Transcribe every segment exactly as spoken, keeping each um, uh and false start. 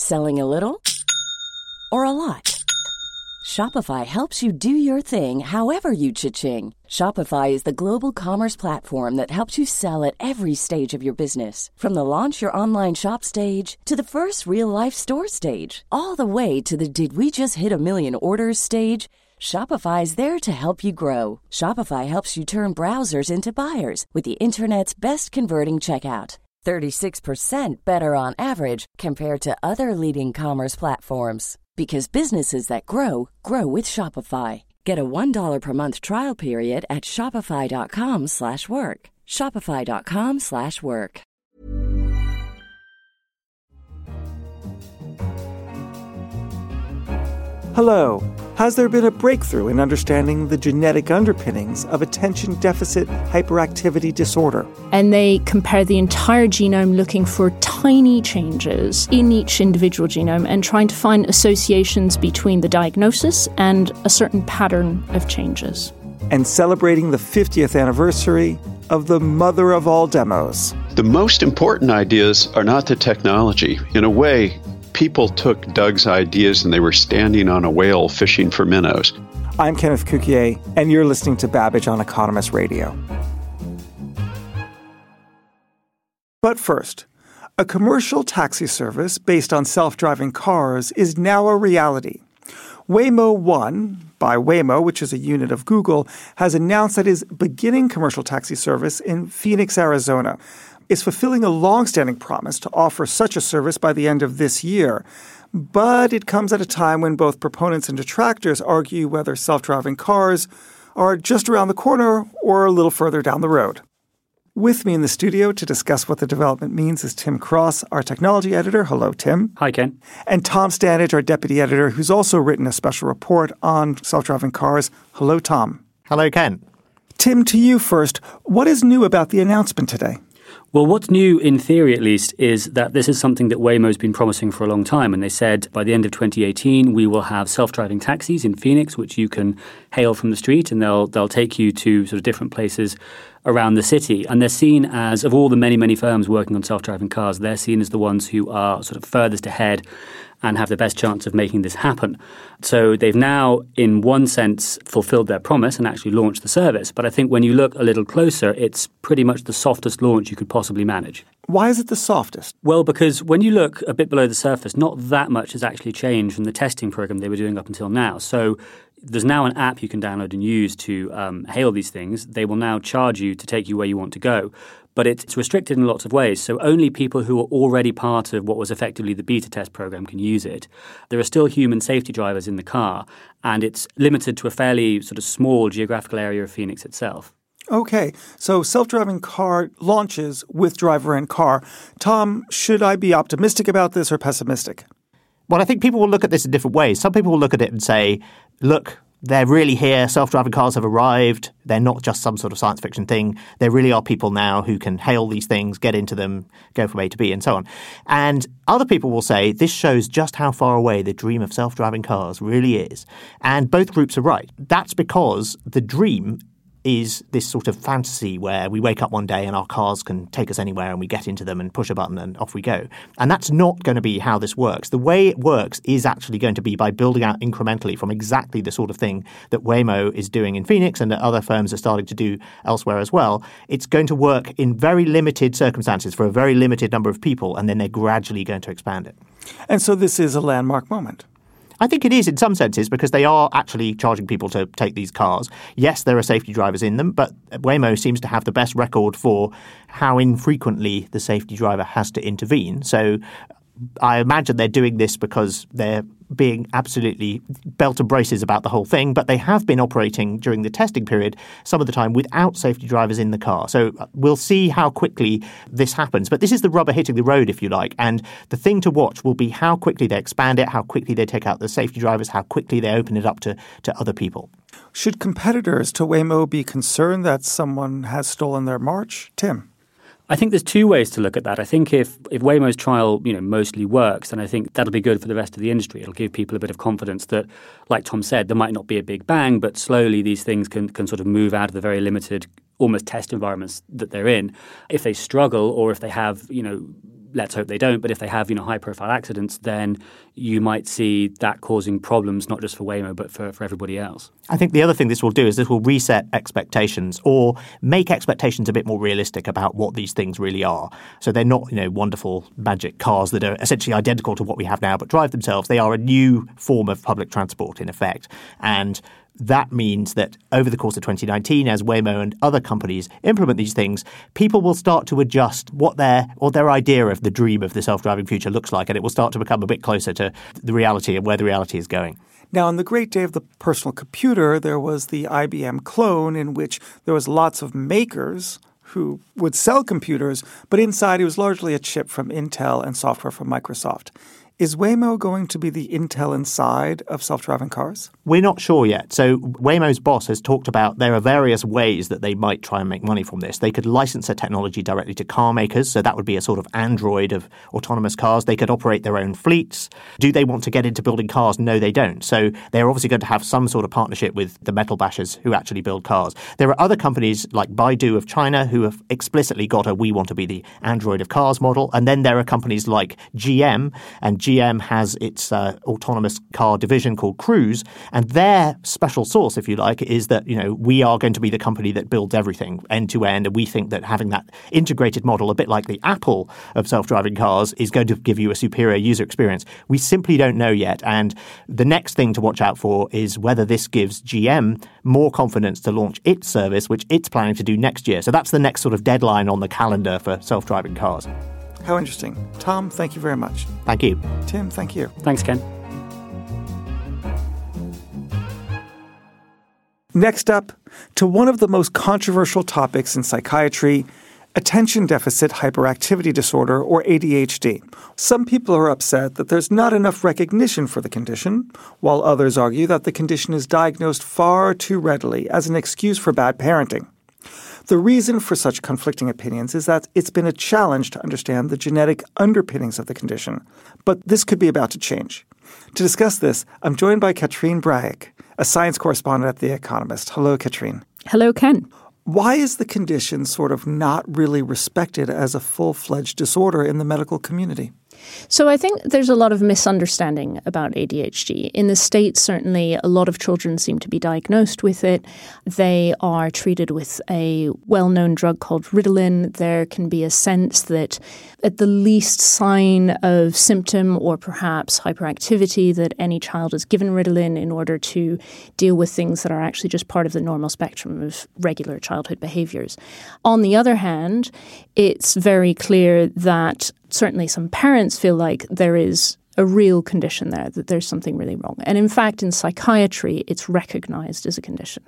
Selling a little or a lot? Shopify helps you do your thing however you cha-ching. Shopify is the global commerce platform that helps you sell at every stage of your business. From the launch your online shop stage to the first real-life store stage, all the way to the did we just hit a million orders stage. Shopify is there to help you grow. Shopify helps you turn browsers into buyers with the internet's best converting checkout. thirty-six percent better on average compared to other leading commerce platforms. Because businesses that grow, grow with Shopify. Get a one dollar per month trial period at shopify.com slash work. Shopify.com slash work. Hello. Has there been a breakthrough in understanding the genetic underpinnings of attention deficit hyperactivity disorder? And they compare the entire genome looking for tiny changes in each individual genome and trying to find associations between the diagnosis and a certain pattern of changes. And celebrating the fiftieth anniversary of the mother of all demos. The most important ideas are not the technology. In a way, people took Doug's ideas and they were standing on a whale fishing for minnows. I'm Kenneth Cukier, and you're listening to Babbage on Economist Radio. But first, a commercial taxi service based on self-driving cars is now a reality. Waymo One, by Waymo, which is a unit of Google, has announced that it is beginning commercial taxi service in Phoenix, Arizona. Is fulfilling a long-standing promise to offer such a service by the end of this year. But it comes at a time when both proponents and detractors argue whether self-driving cars are just around the corner or a little further down the road. With me in the studio to discuss what the development means is Tim Cross, our technology editor. Hello, Tim. Hi, Ken. And Tom Standage, our deputy editor, who's also written a special report on self-driving cars. Hello, Tom. Hello, Ken. Tim, to you first. What is new about the announcement today? Well, what's new, in theory at least, is that this is something that Waymo's been promising for a long time. And they said by the end of twenty eighteen, we will have self-driving taxis in Phoenix, which you can hail from the street, and they'll they'll take you to sort of different places around the city. And they're seen as, of all the many, many firms working on self-driving cars, they're seen as the ones who are sort of furthest ahead and have the best chance of making this happen. So they've now, in one sense, fulfilled their promise and actually launched the service. But I think when you look a little closer, it's pretty much the softest launch you could possibly manage. Why is it the softest? Well, because when you look a bit below the surface, not that much has actually changed from the testing program they were doing up until now. So there's now an app you can download and use to um, hail these things. They will now charge you to take you where you want to go. But it's restricted in lots of ways. So only people who are already part of what was effectively the beta test program can use it. There are still human safety drivers in the car, and it's limited to a fairly sort of small geographical area of Phoenix itself. Okay, so self-driving car launches with driver and car. Tom, should I be optimistic about this or pessimistic? Well, I think people will look at this in different ways. Some people will look at it and say, look, they're really here. Self-driving cars have arrived. They're not just some sort of science fiction thing. There really are people now who can hail these things, get into them, go from A to B, and so on. And other people will say this shows just how far away the dream of self-driving cars really is. And both groups are right. That's because the dream is this sort of fantasy where we wake up one day and our cars can take us anywhere and we get into them and push a button and off we go. And that's not going to be how this works. The way it works is actually going to be by building out incrementally from exactly the sort of thing that Waymo is doing in Phoenix and that other firms are starting to do elsewhere as well. It's going to work in very limited circumstances for a very limited number of people, and then they're gradually going to expand it. And so this is a landmark moment. I think it is in some senses because they are actually charging people to take these cars. Yes, there are safety drivers in them, but Waymo seems to have the best record for how infrequently the safety driver has to intervene. So I imagine they're doing this because they're being absolutely belt and braces about the whole thing, but they have been operating during the testing period some of the time without safety drivers in the car. So we'll see how quickly this happens. But this is the rubber hitting the road, if you like. And the thing to watch will be how quickly they expand it, how quickly they take out the safety drivers, how quickly they open it up to, to other people. Should competitors to Waymo be concerned that someone has stolen their march? Tim? I think there's two ways to look at that. I think if, if Waymo's trial, you know, mostly works, then I think that'll be good for the rest of the industry. It'll give people a bit of confidence that, like Tom said, there might not be a big bang, but slowly these things can, can sort of move out of the very limited, almost test environments that they're in. If they struggle or if they have, you know, let's hope they don't, but if they have, you know, high-profile accidents, then you might see that causing problems not just for Waymo, but for, for everybody else. I think the other thing this will do is this will reset expectations or make expectations a bit more realistic about what these things really are. So they're not, you know, wonderful magic cars that are essentially identical to what we have now, but drive themselves. They are a new form of public transport, in effect. And that means that over the course of twenty nineteen, as Waymo and other companies implement these things, people will start to adjust what their or their idea of the dream of the self-driving future looks like, and it will start to become a bit closer to the reality and where the reality is going. Now, on the great day of the personal computer, there was the I B M clone in which there was lots of makers who would sell computers, but inside it was largely a chip from Intel and software from Microsoft. Is Waymo going to be the Intel Inside of self-driving cars? We're not sure yet. So Waymo's boss has talked about there are various ways that they might try and make money from this. They could license their technology directly to car makers, so that would be a sort of Android of autonomous cars. They could operate their own fleets. Do they want to get into building cars? No, they don't. So they're obviously going to have some sort of partnership with the metal bashers who actually build cars. There are other companies like Baidu of China who have explicitly got a we want to be the Android of cars model. And then there are companies like G M, and G M has its uh, autonomous car division called Cruise, and their special sauce, if you like, is that, you know, we are going to be the company that builds everything end to end, and we think that having that integrated model, a bit like the Apple of self-driving cars, is going to give you a superior user experience. We simply don't know yet, and the next thing to watch out for is whether this gives G M more confidence to launch its service, which it's planning to do next year. So that's the next sort of deadline on the calendar for self-driving cars. How interesting. Tom, thank you very much. Thank you. Tim, thank you. Thanks, Ken. Next up, to one of the most controversial topics in psychiatry, attention deficit hyperactivity disorder, or A D H D. Some people are upset that there's not enough recognition for the condition, while others argue that the condition is diagnosed far too readily as an excuse for bad parenting. The reason for such conflicting opinions is that it's been a challenge to understand the genetic underpinnings of the condition. But this could be about to change. To discuss this, I'm joined by Katrine Brajec, a science correspondent at The Economist. Hello, Katrine. Hello, Ken. Why is the condition sort of not really respected as a full-fledged disorder in the medical community? So I think there's a lot of misunderstanding about A D H D. In the States, certainly, a lot of children seem to be diagnosed with it. They are treated with a well-known drug called Ritalin. There can be a sense that at the least sign of symptom or perhaps hyperactivity that any child is given Ritalin in order to deal with things that are actually just part of the normal spectrum of regular childhood behaviors. On the other hand, it's very clear that certainly some parents feel like there is a real condition there, that there's something really wrong. And in fact, in psychiatry, it's recognized as a condition.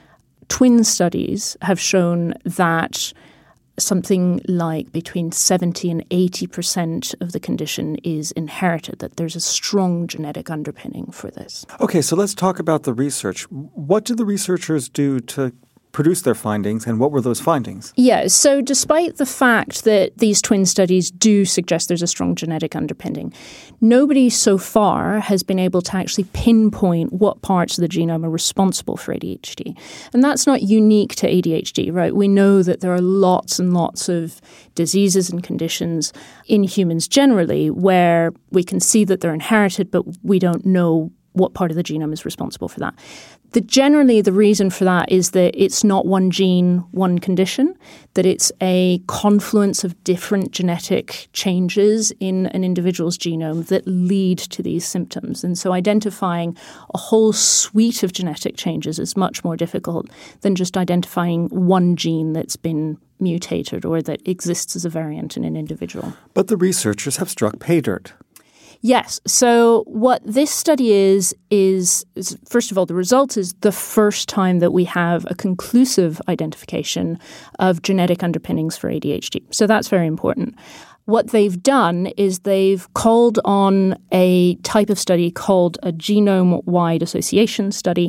Twin studies have shown that something like between seventy and eighty percent of the condition is inherited, that there's a strong genetic underpinning for this. Okay, so let's talk about the research. What did the researchers do to produce their findings, and what were those findings? Yeah, so despite the fact that these twin studies do suggest there's a strong genetic underpinning, nobody so far has been able to actually pinpoint what parts of the genome are responsible for A D H D. And that's not unique to A D H D, right? We know that there are lots and lots of diseases and conditions in humans generally where we can see that they're inherited, but we don't know what part of the genome is responsible for that. The, generally, the reason for that is that it's not one gene, one condition, that it's a confluence of different genetic changes in an individual's genome that lead to these symptoms. And so identifying a whole suite of genetic changes is much more difficult than just identifying one gene that's been mutated or that exists as a variant in an individual. But the researchers have struck pay dirt. Yes. So what this study is, is, is, first of all, the result is the first time that we have a conclusive identification of genetic underpinnings for A D H D. So that's very important. What they've done is they've called on a type of study called a genome-wide association study.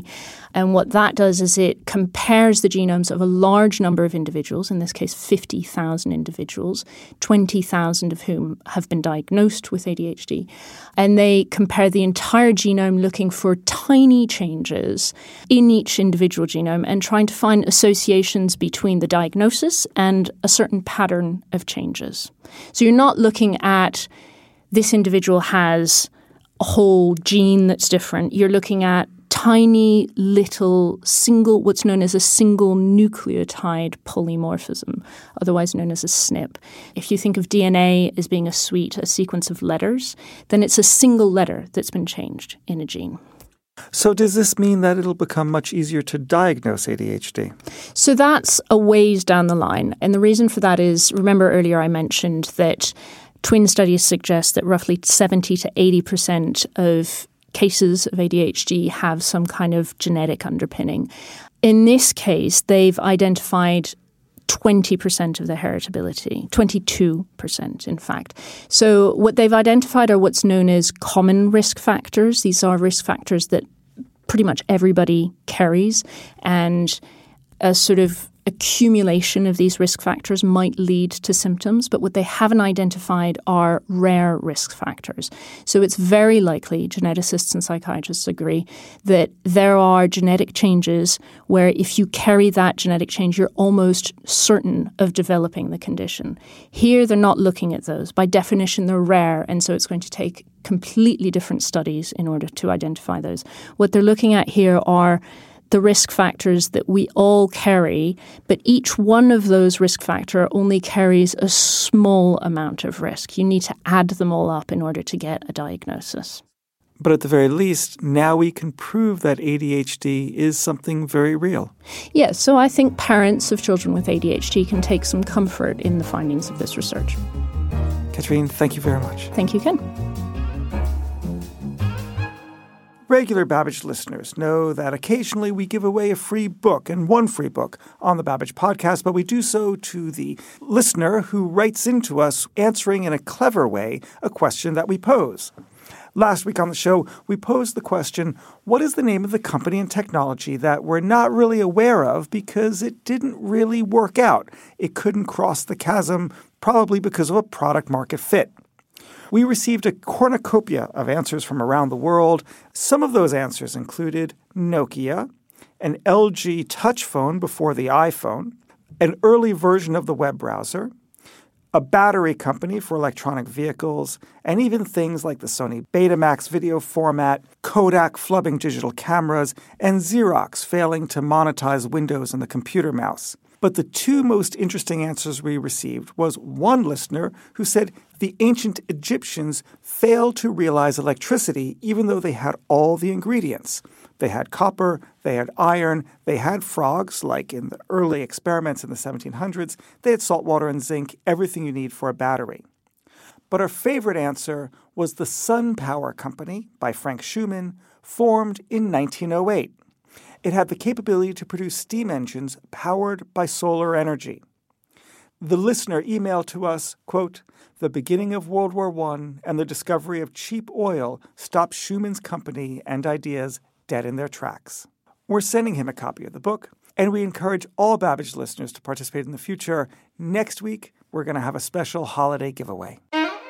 And what that does is it compares the genomes of a large number of individuals, in this case fifty thousand individuals, twenty thousand of whom have been diagnosed with A D H D. And they compare the entire genome looking for tiny changes in each individual genome and trying to find associations between the diagnosis and a certain pattern of changes. So you're not looking at this individual has a whole gene that's different. You're looking at tiny little single, what's known as a single nucleotide polymorphism, otherwise known as a S N P. If you think of D N A as being a suite, a sequence of letters, then it's a single letter that's been changed in a gene. So does this mean that it'll become much easier to diagnose A D H D? So that's a ways down the line. And the reason for that is, remember earlier I mentioned that twin studies suggest that roughly seventy to eighty percent of cases of A D H D have some kind of genetic underpinning. In this case, they've identified twenty percent of the heritability, twenty-two percent in fact. So what they've identified are what's known as common risk factors. These are risk factors that pretty much everybody carries, and a sort of accumulation of these risk factors might lead to symptoms, but what they haven't identified are rare risk factors. So it's very likely, geneticists and psychiatrists agree, that there are genetic changes where if you carry that genetic change, you're almost certain of developing the condition. Here, they're not looking at those. By definition, they're rare, and so it's going to take completely different studies in order to identify those. What they're looking at here are the risk factors that we all carry, but each one of those risk factor only carries a small amount of risk. You need to add them all up in order to get a diagnosis. But at the very least, now we can prove that A D H D is something very real. Yes, so I think parents of children with A D H D can take some comfort in the findings of this research. Katrine, thank you very much. Thank you, Ken. Regular Babbage listeners know that occasionally we give away a free book, and one free book, on the Babbage podcast, but we do so to the listener who writes into us answering in a clever way a question that we pose. Last week on the show, we posed the question, what is the name of the company and technology that we're not really aware of because it didn't really work out? It couldn't cross the chasm, probably because of a product-market fit. We received a cornucopia of answers from around the world. Some of those answers included Nokia, an L G touch phone before the iPhone, an early version of the web browser, a battery company for electronic vehicles, and even things like the Sony Betamax video format, Kodak flubbing digital cameras, and Xerox failing to monetize Windows and the computer mouse. But the two most interesting answers we received was one listener who said the ancient Egyptians failed to realize electricity even though they had all the ingredients. They had copper, they had iron, they had frogs, like in the early experiments in the seventeen hundreds, they had salt water and zinc, everything you need for a battery. But our favorite answer was the Sun Power Company by Frank Schumann, formed in nineteen oh eight. It had the capability to produce steam engines powered by solar energy. The listener emailed to us, quote, "The beginning of World War One and the discovery of cheap oil stopped Schumann's company and ideas dead in their tracks." We're sending him a copy of the book, and we encourage all Babbage listeners to participate in the future. Next week, we're going to have a special holiday giveaway.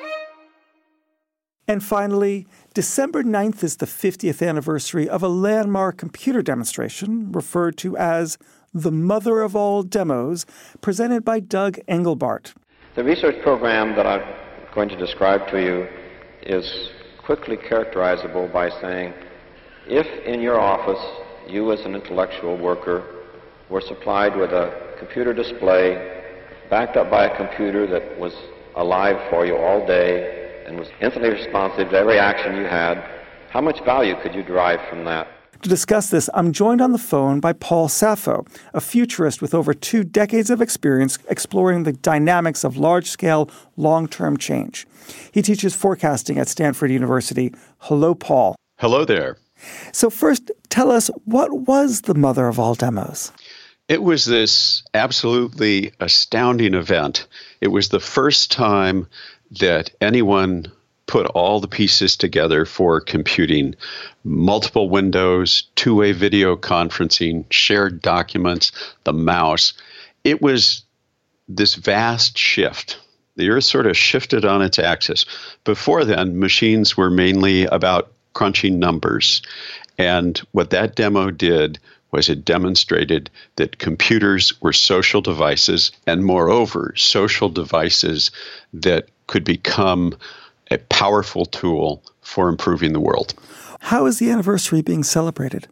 And finally, December ninth is the fiftieth anniversary of a landmark computer demonstration referred to as the Mother of All Demos, presented by Doug Engelbart. The research program that I'm going to describe to you is quickly characterizable by saying, if in your office you as an intellectual worker were supplied with a computer display backed up by a computer that was alive for you all day and was instantly responsive to every action you had, how much value could you derive from that? To discuss this, I'm joined on the phone by Paul Saffo, a futurist with over two decades of experience exploring the dynamics of large-scale, long-term change. He teaches forecasting at Stanford University. Hello, Paul. Hello there. So first, tell us, what was the Mother of All Demos? It was this absolutely astounding event. It was the first time that anyone put all the pieces together for computing. Multiple windows, two-way video conferencing, shared documents, the mouse. It was this vast shift. The Earth sort of shifted on its axis. Before then, machines were mainly about crunching numbers. And what that demo did was it demonstrated that computers were social devices, and moreover, social devices that could become a powerful tool for improving the world. How is the anniversary being celebrated?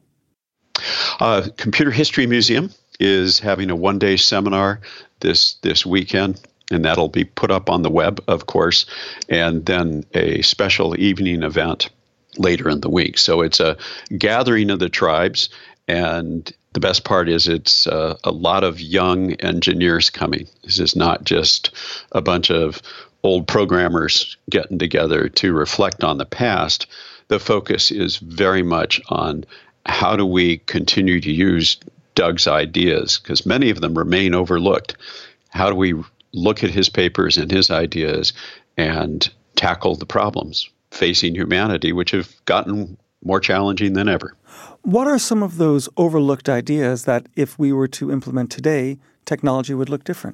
Uh, Computer History Museum is having a one-day seminar this this weekend, and that'll be put up on the web, of course, and then a special evening event later in the week. So it's a gathering of the tribes, and the best part is it's uh, a lot of young engineers coming. This is not just a bunch of old programmers getting together to reflect on the past. The focus is very much on how do we continue to use Doug's ideas, because many of them remain overlooked. How do we look at his papers and his ideas and tackle the problems facing humanity, which have gotten more challenging than ever? What are some of those overlooked ideas that if we were to implement today, technology would look different?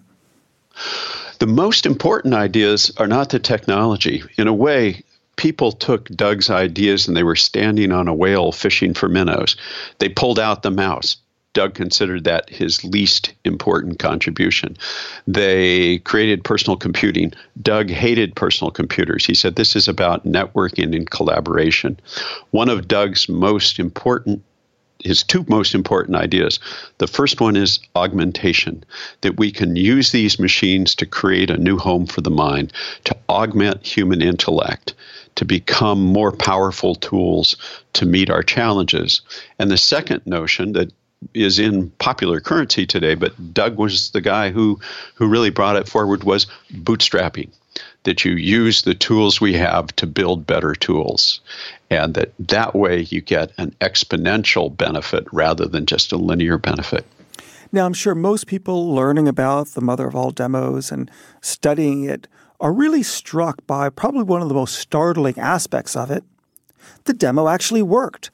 The most important ideas are not the technology. In a way, people took Doug's ideas and they were standing on a whale fishing for minnows. They pulled out the mouse. Doug considered that his least important contribution. They created personal computing. Doug hated personal computers. He said this is about networking and collaboration. One of Doug's most important, his two most important ideas, the first one is augmentation, that we can use these machines to create a new home for the mind, to augment human intellect, to become more powerful tools to meet our challenges. And the second notion that is in popular currency today, but Doug was the guy who, who really brought it forward, was bootstrapping, that you use the tools we have to build better tools, and that that way you get an exponential benefit rather than just a linear benefit. Now, I'm sure most people learning about the mother of all demos and studying it are really struck by probably one of the most startling aspects of it. The demo actually worked.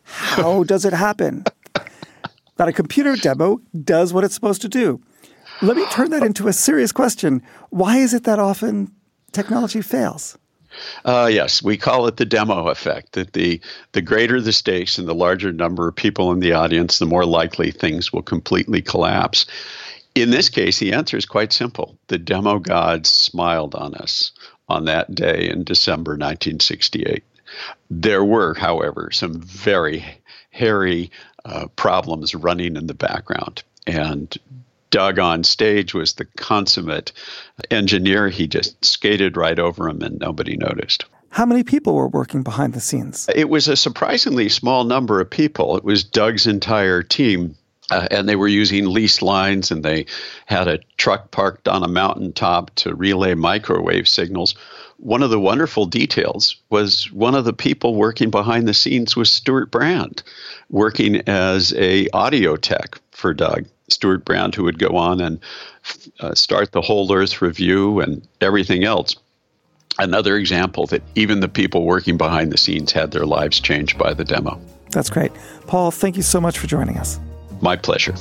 How does it happen? That a computer demo does what it's supposed to do. Let me turn that into a serious question. Why is it that often technology fails? Uh, yes, we call it the demo effect, that the, the greater the stakes and the larger number of people in the audience, the more likely things will completely collapse. In this case, the answer is quite simple. The demo gods smiled on us on that day in December nineteen sixty-eight. There were, however, some very hairy uh, problems running in the background. And Doug on stage was the consummate engineer. He just skated right over him and nobody noticed. How many people were working behind the scenes? It was a surprisingly small number of people. It was Doug's entire team. Uh, and they were using leased lines, and they had a truck parked on a mountaintop to relay microwave signals. One of the wonderful details was one of the people working behind the scenes was Stuart Brand, working as a audio tech for Doug. Stuart Brand, who would go on and uh, start the Whole Earth Review and everything else. Another example that even the people working behind the scenes had their lives changed by the demo. That's great. Paul, thank you so much for joining us. My pleasure.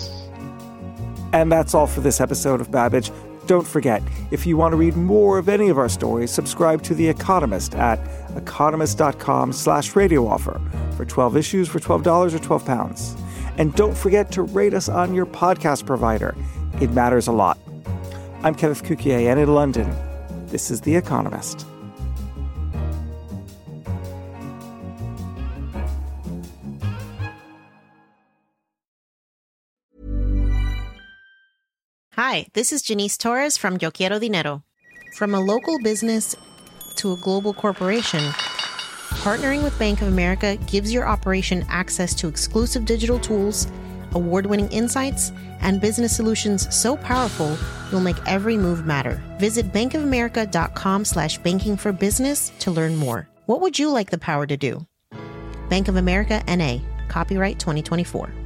And that's all for this episode of Babbage. Don't forget, if you want to read more of any of our stories, subscribe to The Economist at economist.com slash radio offer for twelve issues for twelve dollars or twelve pounds. And don't forget to rate us on your podcast provider. It matters a lot. I'm Kenneth Cukier, and in London, this is The Economist. Hi, this is Janice Torres from Yo Quiero Dinero. From a local business to a global corporation, partnering with Bank of America gives your operation access to exclusive digital tools, award-winning insights, and business solutions so powerful you'll make every move matter. Visit bankofamerica.com slash banking for business to learn more. What would you like the power to do? Bank of America, N A. Copyright twenty twenty-four.